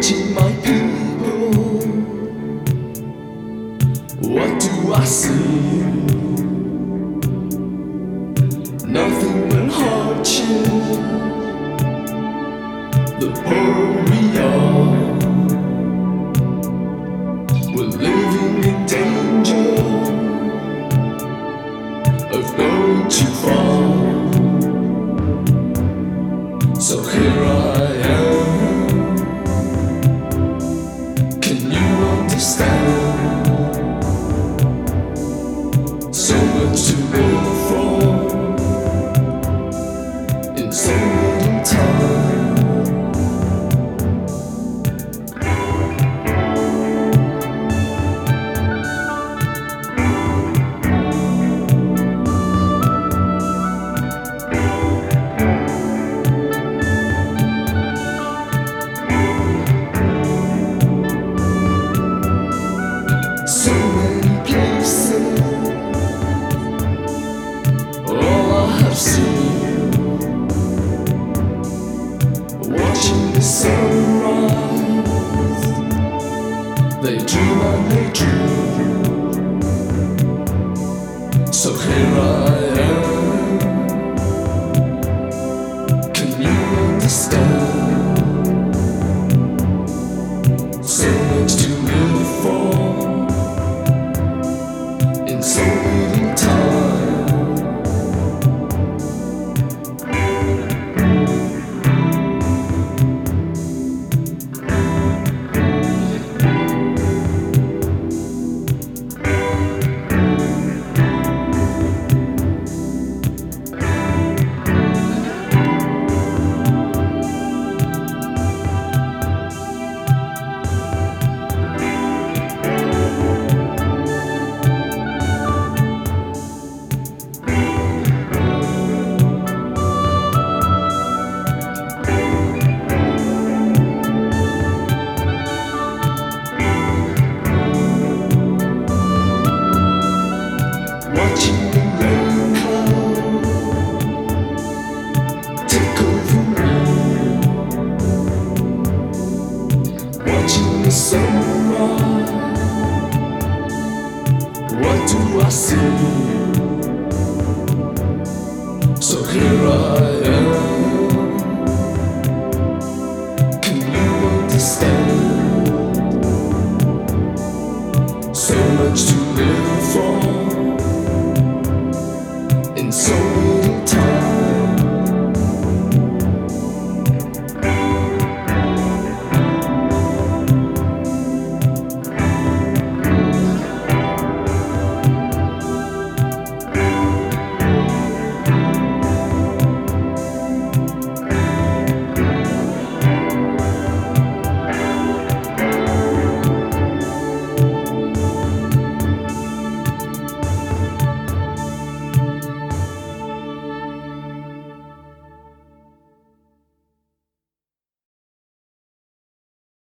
watching my people. What do I see? Nothing but hardship. The poorer we are, we're living in danger of going too far. So here I am. Can you understand? So much to live for in so little time. So many places, all I have seen, watching the sunrise. They dream and they dream. So here I am. Can you understand? So much to live for in so little time. Watching the rain cloud take over me, watching the sunrise. What do I see? So here I am. Can you understand? So much to live for in so